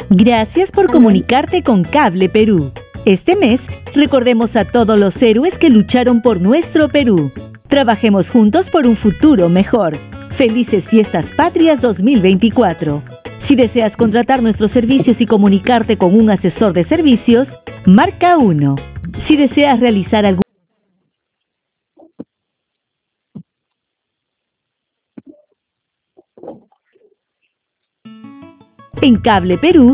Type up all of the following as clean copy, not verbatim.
Gracias por comunicarte con Cable Perú. Este mes, recordemos a todos los héroes que lucharon por nuestro Perú. Trabajemos juntos por un futuro mejor. Felices Fiestas Patrias 2024. Si deseas contratar nuestros servicios y comunicarte con un asesor de servicios, marca 1. Si deseas realizar algún en Cable Perú,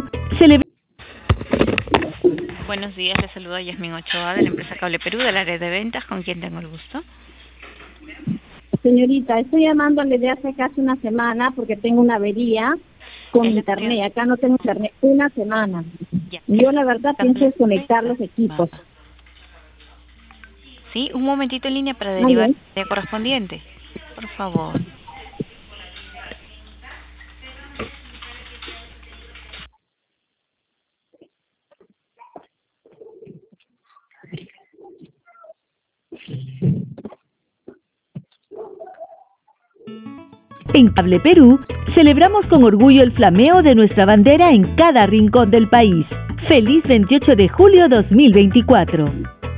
Buenos días, les saludo a Yasmin Ochoa de la empresa Cable Perú del área de ventas, con quien tengo el gusto. Señorita, estoy llamándole de hace casi una semana porque tengo una avería con internet. Acá no tengo internet, una semana. Ya. Yo la verdad pienso desconectar los equipos. Sí, un momentito en línea para derivar la correspondiente, por favor. En Cable Perú, celebramos con orgullo el flameo de nuestra bandera en cada rincón del país. ¡Feliz 28 de julio 2024!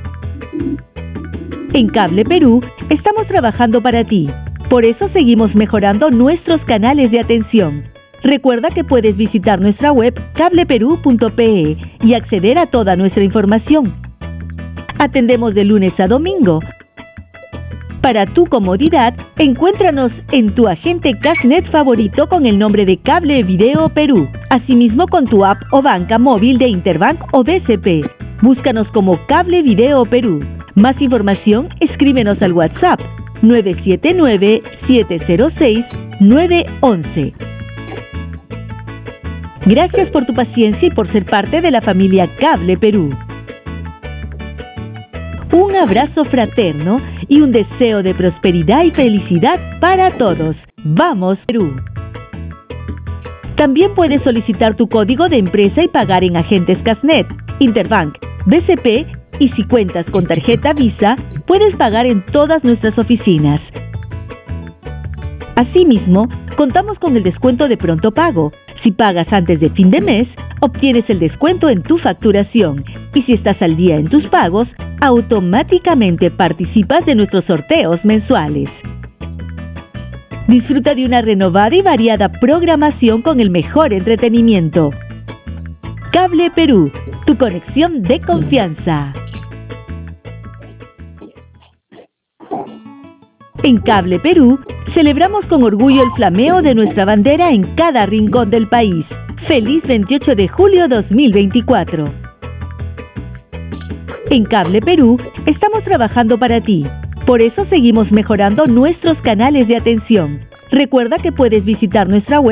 En Cable Perú, estamos trabajando para ti. Por eso seguimos mejorando nuestros canales de atención. Recuerda que puedes visitar nuestra web cableperú.pe y acceder a toda nuestra información. Atendemos de lunes a domingo. Para tu comodidad, encuéntranos en tu agente Cashnet favorito con el nombre de Cable Video Perú, asimismo con tu app o banca móvil de Interbank o BCP. Búscanos como Cable Video Perú. Más información, escríbenos al WhatsApp 979-706-911. Gracias por tu paciencia y por ser parte de la familia Cable Perú. Un abrazo fraterno y un deseo de prosperidad y felicidad para todos. ¡Vamos, Perú! También puedes solicitar tu código de empresa y pagar en agentes Cashnet, Interbank, BCP y si cuentas con tarjeta Visa, puedes pagar en todas nuestras oficinas. Asimismo, contamos con el descuento de pronto pago. Si pagas antes de fin de mes, obtienes el descuento en tu facturación. Y si estás al día en tus pagos, automáticamente participas de nuestros sorteos mensuales. Disfruta de una renovada y variada programación con el mejor entretenimiento. Cable Perú, tu conexión de confianza. En Cable Perú, celebramos con orgullo el flameo de nuestra bandera en cada rincón del país. ¡Feliz 28 de julio 2024! En Cable Perú, estamos trabajando para ti. Por eso seguimos mejorando nuestros canales de atención. Recuerda que puedes visitar nuestra web